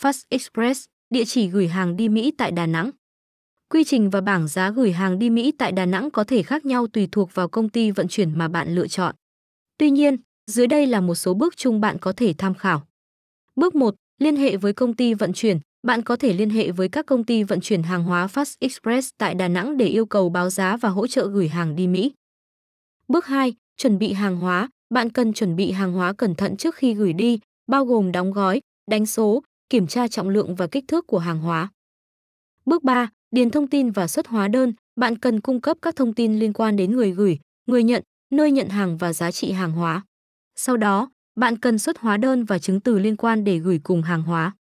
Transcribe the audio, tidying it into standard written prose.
Fast Express, địa chỉ gửi hàng đi Mỹ tại Đà Nẵng. Quy trình và bảng giá gửi hàng đi Mỹ tại Đà Nẵng có thể khác nhau tùy thuộc vào công ty vận chuyển mà bạn lựa chọn. Tuy nhiên, dưới đây là một số bước chung bạn có thể tham khảo. Bước 1. Liên hệ với công ty vận chuyển. Bạn có thể liên hệ với các công ty vận chuyển hàng hóa Fast Express tại Đà Nẵng để yêu cầu báo giá và hỗ trợ gửi hàng đi Mỹ. Bước 2. Chuẩn bị hàng hóa. Bạn cần chuẩn bị hàng hóa cẩn thận trước khi gửi đi, bao gồm đóng gói, đánh số, kiểm tra trọng lượng và kích thước của hàng hóa. Bước 3. Điền thông tin và xuất hóa đơn. Bạn cần cung cấp các thông tin liên quan đến người gửi, người nhận, nơi nhận hàng và giá trị hàng hóa. Sau đó, bạn cần xuất hóa đơn và chứng từ liên quan để gửi cùng hàng hóa.